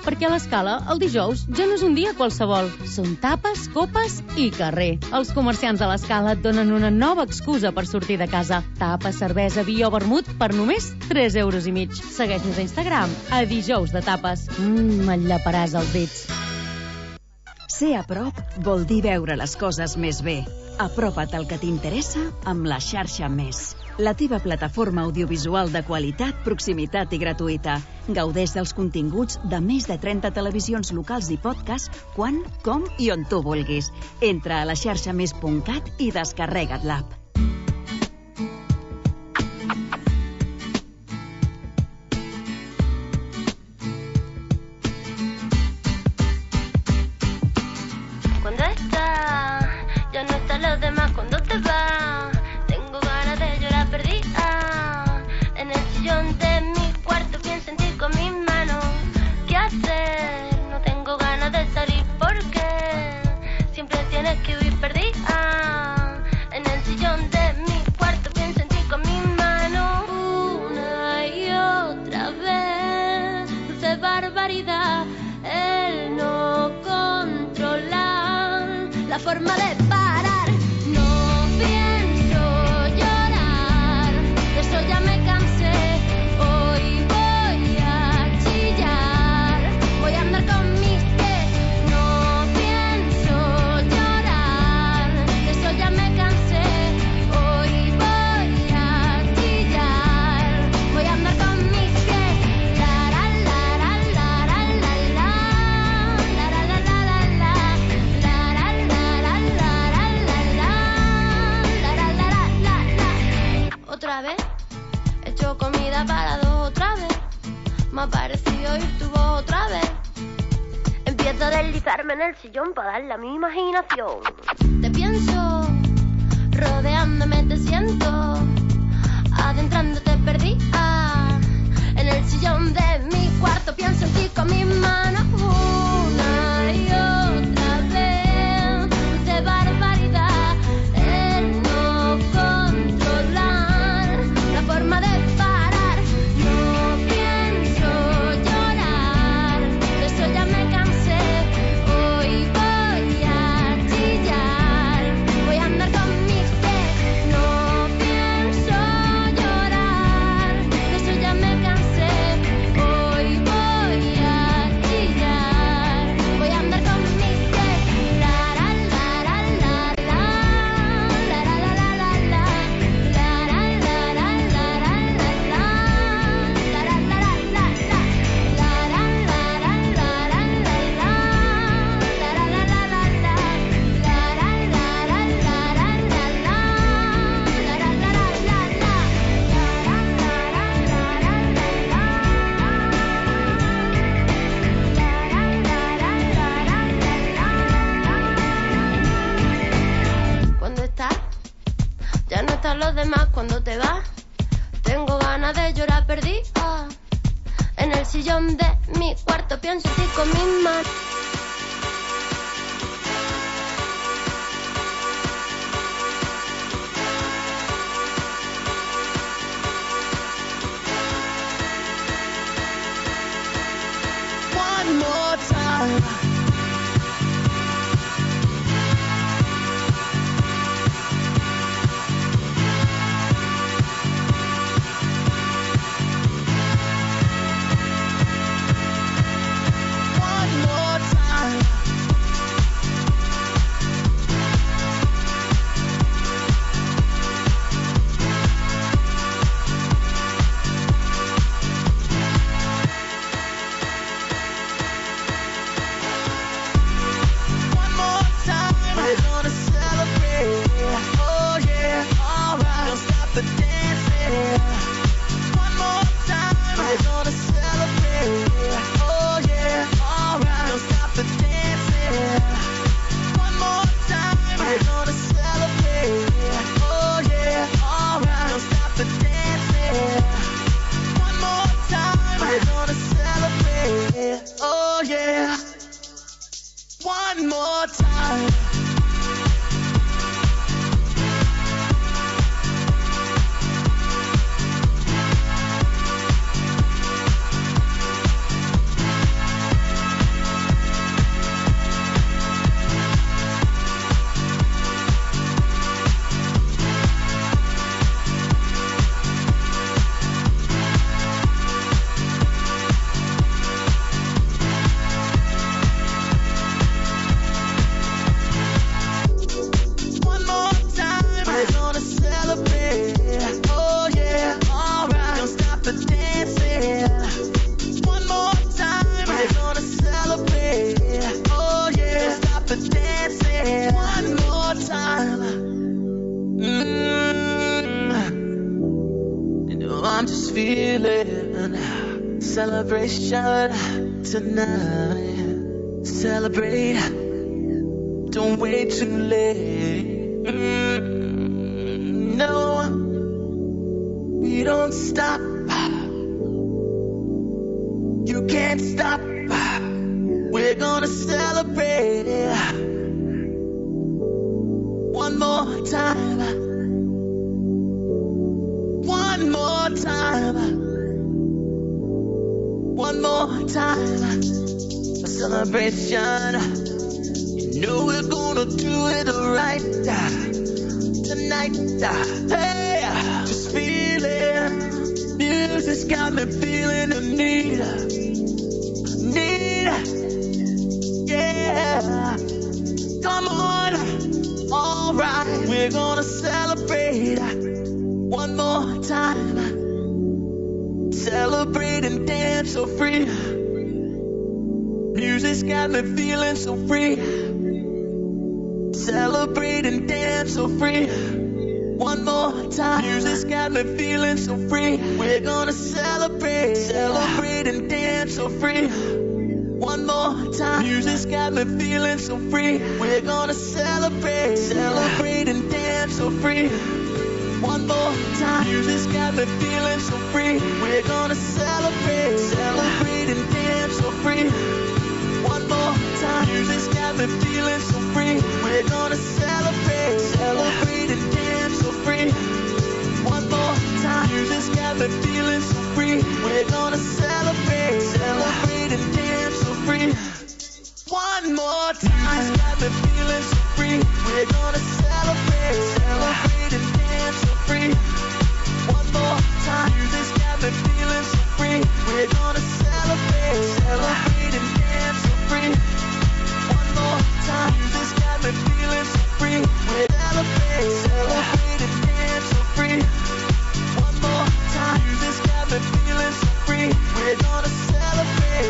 perquè a l'Escala el dijous ja no és un dia qualsevol. Són tapes, copes i carrer. Els comerciants de l'Escala et donen una nova excusa per sortir de casa. Tapes, cervesa, vi o vermut per només 3,5 €. Segueix-nos a Instagram, a Dijous de Tapes. Me'n llaparàs els dits. Ser a prop vol dir veure les coses més bé. Apropa't al que t'interessa amb la xarxa Més. La teva plataforma audiovisual de qualitat, proximitat i gratuïta. Gaudeix dels continguts de més de 30 televisions locals i podcast quan, com i on tu vulguis. Entra a laxarxamés.cat i descarrega't l'app. Cuando está, ya no están los demás. Cuando te vas, tengo ganas de llorar perdida. En el sillón de mi cuarto pienso en ti con mis manos. ¿Qué hacer? No tengo ganas de salir porque siempre tienes que huir perdida. En el sillón de mi cuarto pienso en ti con mis manos. Una y otra vez, dulce barbaridad. El no controlar la forma de parar. No pienso llorar, de eso ya me cansé. Hoy voy a chillar, voy a andar con mis pies. No pienso llorar, de eso ya me cansé. Hoy voy a chillar, voy a andar con mis pies. La la la la la la la la la la la la la la la. Otra vez he hecho comida para dos, otra vez me ha parecido oír tu voz otra vez. Empiezo a deslizarme en el sillón para darle a mi imaginación. Te pienso, rodeándome te siento, adentrándote perdida. En el sillón de mi cuarto pienso en ti con mis manos. Una y otra vez, dulce barbaridad. El no controlar la forma de parar. No pienso llorar, de eso ya me cansé. Hoy voy a chillar, voy a andar con mis pies. No pienso llorar, de eso ya me cansé. Hoy voy a chillar, voy a andar con mis pies. La la la la la la la la la la la la la Cuando estás, ya no están los demás. Cuando te vas, tengo ganas de llorar perdida. En el sillón de mi cuarto pienso en ti con mis manos. One more time. One more time. One more time. We're gonna celebrate. Oh yeah, alright. Don't stop the dancing. One more time. We're gonna celebrate. Oh yeah, alright. Don't stop the dancing. One more time. We're gonna celebrate. Oh yeah, alright. Don't stop the dancing. One more time. We're gonna celebrate. Oh yeah. One more time. celebration tonight. Celebrate, don't wait too late. No, we don't stop. You can't stop. We're gonna celebrate one more time. One more time. One more time, a celebration. You know we're gonna do it right tonight. Hey, just feel it. Music's got me feeling the need. Yeah, come on, alright. We're gonna celebrate one more time. Celebrate and dance so free. Music's got me feeling so free. Celebrate and dance so free. One more time. Music's got me feeling so free. We're gonna celebrate. Celebrate and dance so free. One more time. Music's got me feeling so free. We're gonna celebrate. Celebrate and dance so free. One more time. Music's got me feeling so free. We're gonna celebrate. Celebrate and dance so free. One more time. Music's got me feeling so free. We're gonna celebrate. Celebrate and dance so free. One more time. Music's got me feeling so free. We're gonna celebrate. Celebrate and dance so free. One more time. Music's got me feeling so free. We're gonna celebrate. Celebrate and dance so free. One more time. Music's got me feeling so free. We're gonna celebrate. Celebrate and dance so free. One more time. Music's got me feeling so free. We're gonna celebrate. Celebrate and dance so free. One more time. Music's got me feeling so free. We're gonna celebrate.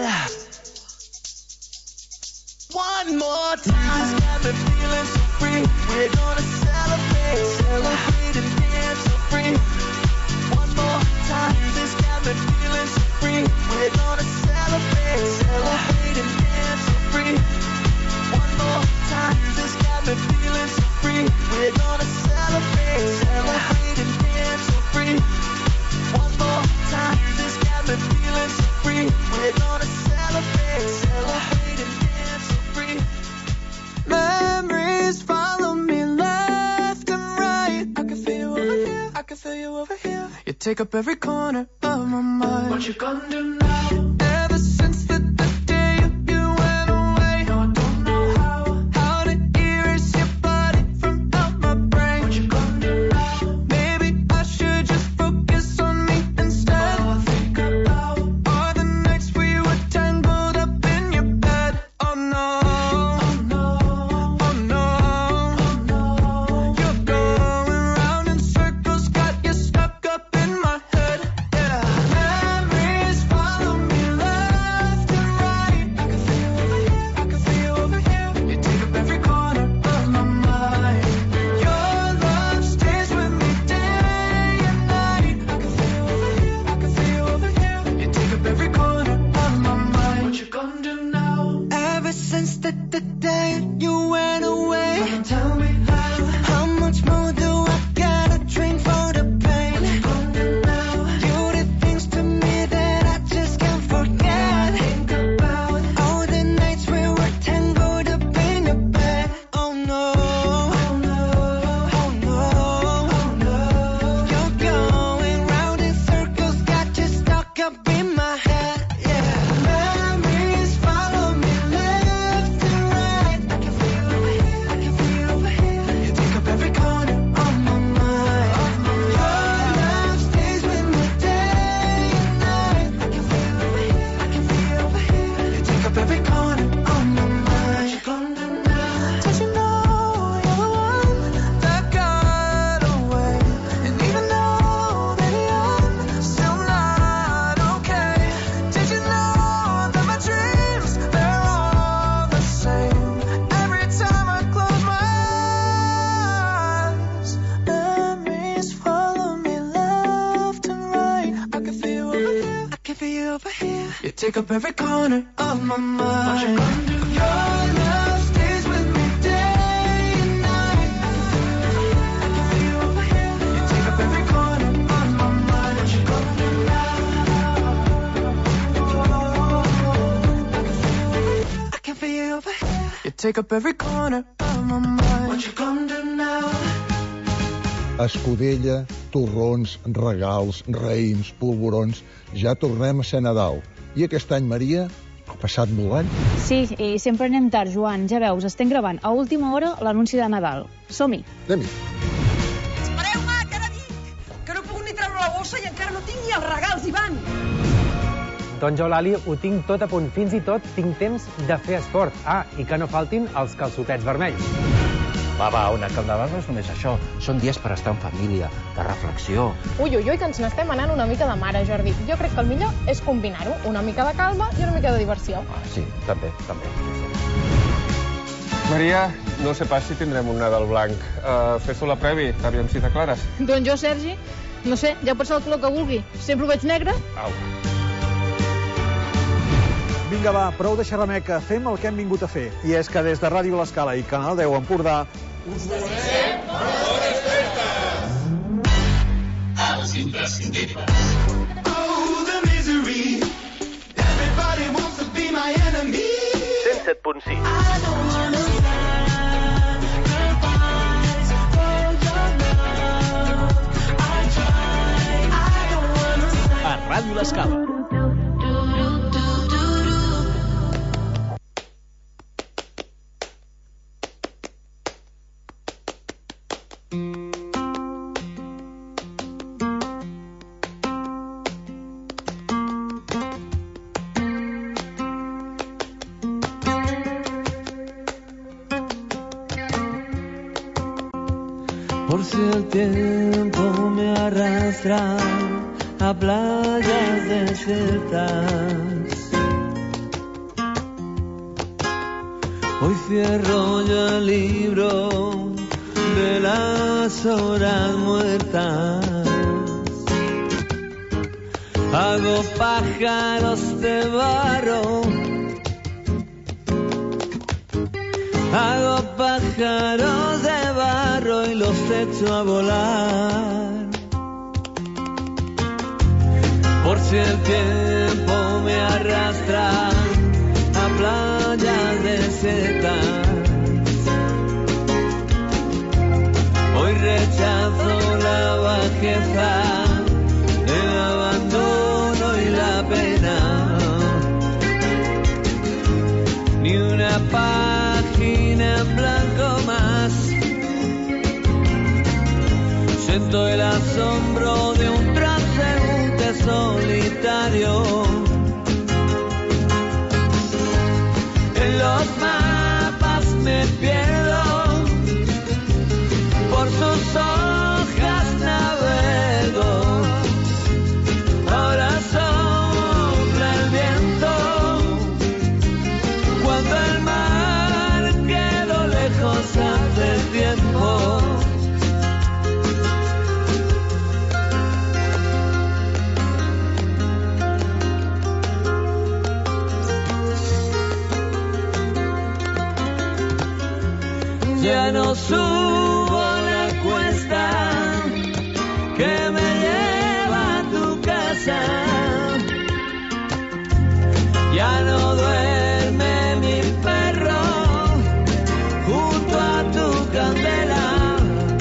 One more time. Music's got me feeling so free. We're gonna celebrate. Celebrate and dance so free. One more time. Music's got me feeling so free. We're gonna celebrate. Celebrate and dance so free. One more time. Music's got me feeling so free. We're gonna celebrate. Celebrate and dance so free. One more time. Music's got me feeling so free. We're gonna celebrate. Celebrate and dance so free. Memories follow me left and right. I can feel you over here. I can feel you over here. You take up every corner of my mind. What you gonna do now? Ever since the day you went away, no, I don't know how to erase your body from out my brain. What you gonna do now? Maybe I should just focus on me instead. All I think about are the nights we were tangled up in your bed. Oh no. take up every corner of my mind. Your love stays with me day and night. I can feel you over here. You take up every corner of my mind. What you gonna do now? I can feel you over here. You take up every corner of my mind. What you gonna do now? Escudella, torrons, regals, raïms, polvorons... Ja tornem a ser Nadal. I aquest any, Maria, ha passat volant? Sí, i sempre anem tard, Joan. Ja veus, estem gravant a última hora l'anunci de Nadal. Som-hi. Anem-hi. Espereu-me, que ara dic! Que no he pogut ni treure la bossa i encara no tinc ni els regals, Ivan! Doncs jo, Lali, ho tinc tot a punt. Fins i tot tinc temps de fer esport. Ah, i que no faltin els calçotets vermells. Va, una Carnaval no és només això. Són dies per estar en família, de reflexió. Ui, que ens n'estem anant una mica de mare, Jordi. Jo crec que el millor és combinar-ho. Una mica de calma i una mica de diversió. Sí, també. Maria, no sé pas si tindrem un Nadal blanc. Fes-ho la previ, aviam si t'aclares. Doncs jo, Sergi, no sé, ja pots ser el color que vulgui. Sempre ho veig negre. Au. Vinga, va, prou de xerrameca, fem el que hem vingut a fer. I és que des de Ràdio L'Escala i Canal 10 Empordà us desitgem bones festes! Els imprescindibles. Oh, the misery. Everybody wants to be my enemy. 107.6. I don't understand the price for your love. I try. I don't understand. A Ràdio L'Escala. Por si el tiempo me arrastra a playas desiertas, hoy cierro yo el libro de las horas muertas. Hago pájaros de barro, hago pájaros de barro y los echo a volar. Por si el tiempo me arrastra a playas desiertas, hoy rechazo la bajeza, el abandono y la pena. Ni una página en blanco más. Siento el asombro de un transeúnte solitario. En los mapas me pierdo, por sus hojas navego. Ahora sopla el viento, cuando el mar quedó lejos hace tiempo. Ya no subo la cuesta que me lleva a tu casa. Ya no duerme mi perro junto a tu candela.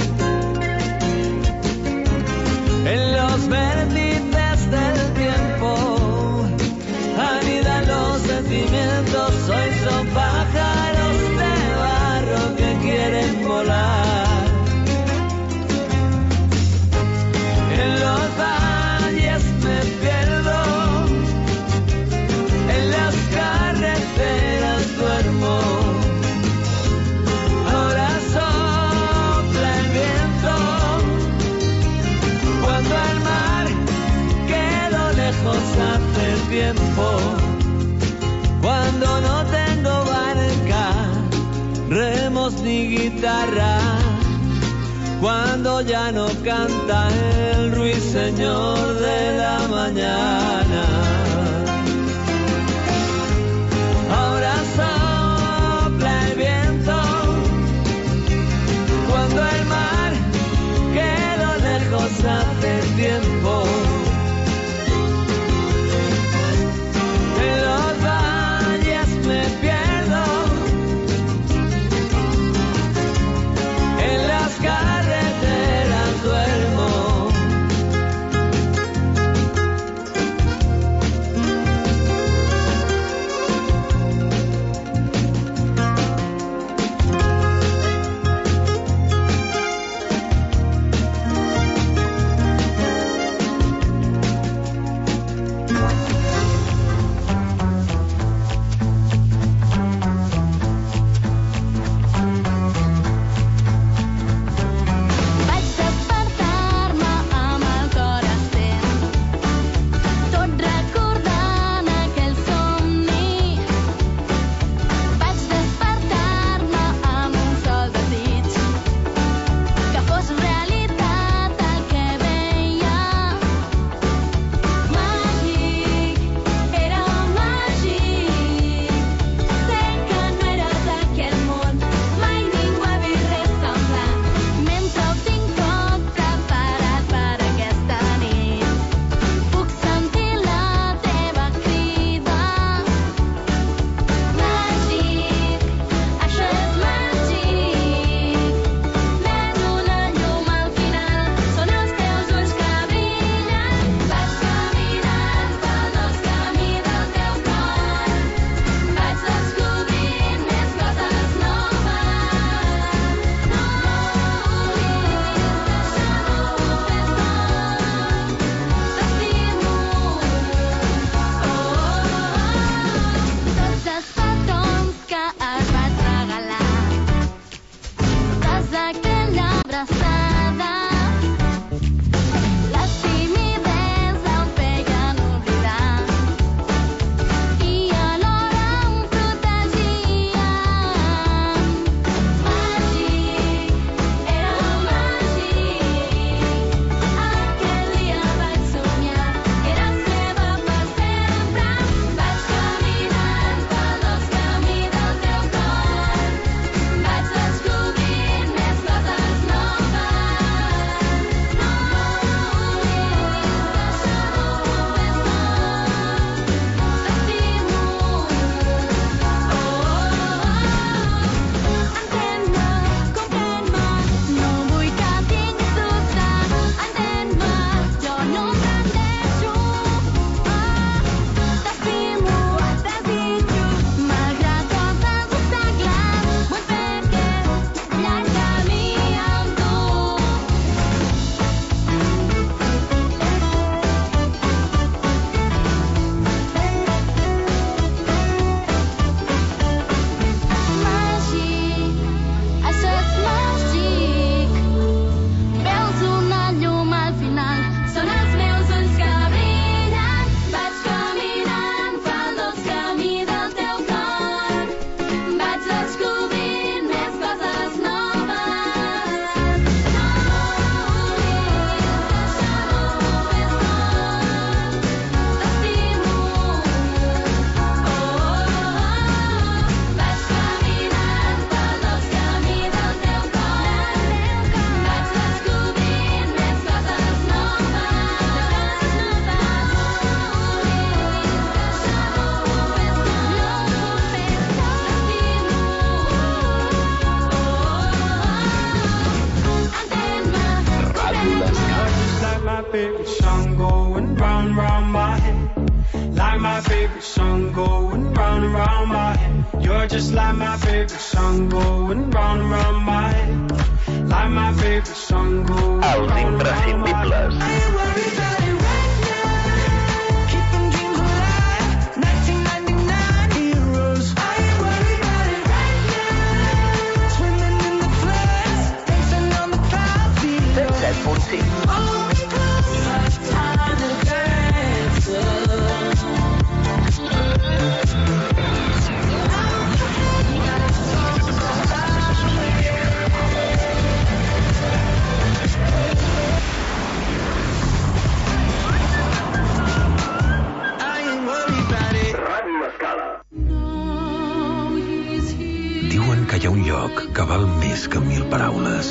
En los vértices del tiempo anidan los sentimientos. Hoy son pájaros de barro que quieren volar. En los valles me pierdo, en las carreteras duermo. Ahora sopla el viento, cuando el mar quedó lejos hace tiempo. Cuando no tengo barca, remos ni guitarra, cuando ya no canta el ruiseñor de la mañana. me pierdo en las carreteras, duermo. favorite song going round and round my head. Like my favorite song going round and round my head. You're just like my favorite song going round and round my head. Like my favorite song going round and round my head. I ain't worried about it right now. Keeping dreams alive. 1999 heroes. I ain't worried about it right now. Swimming in the floods, dancing on the clouds below. 107.6. Oh, because it's time to dance. Diuen que hi ha un lloc que val més que 1000 paraules.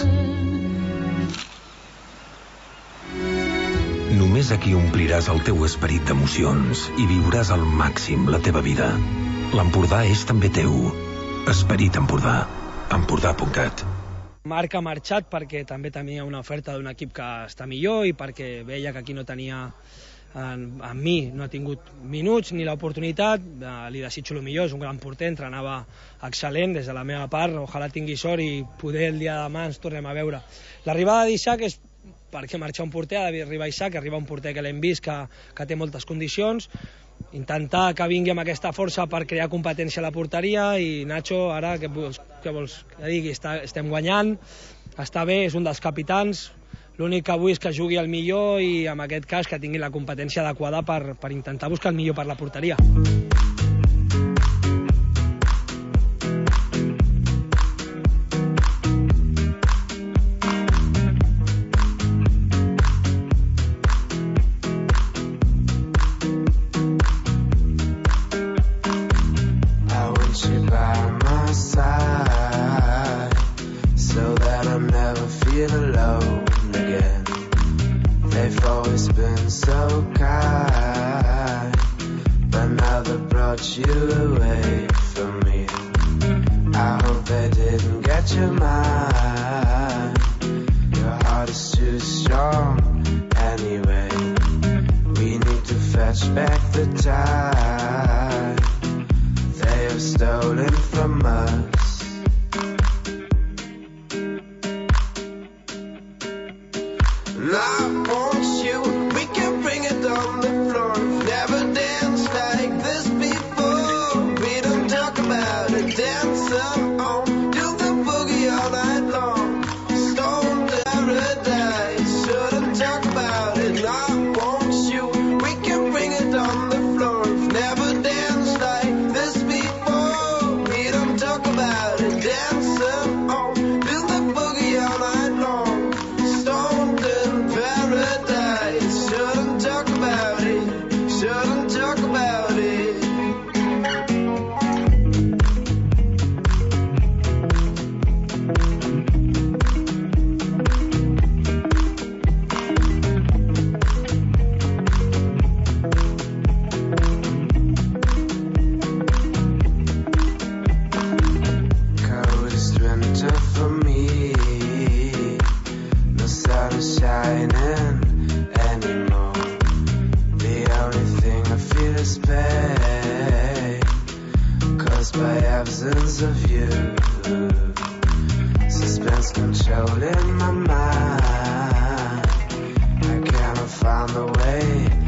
Només aquí ompliràs el teu esperit d'emocions i viuràs al màxim la teva vida. L'Empordà és també teu. Esperit Empordà. Empordà.cat. Marc ha marxat perquè també tenia una oferta d'un equip que està millor i perquè veia que aquí no tenia, amb mi no ha tingut minuts ni l'oportunitat. Li desitjo el millor, és un gran porter, entrenava excel·lent des de la meva part, ojalà tingui sort i poder el dia de demà ens tornem a veure. L'arribada d'Isaac és perquè marxar un porter, ha d'arribar Isaac, arriba un porter que l'hem vist que té moltes condicions, intentar que vingui amb aquesta força per crear competència a la porteria. I Nacho, ara què vols que digui? Estem guanyant, està bé, és un dels capitans, l'únic que vull és que jugui el millor i en aquest cas que tingui la competència adequada per intentar buscar el millor per la porteria. Of you, suspense controlling my mind. I cannot find the way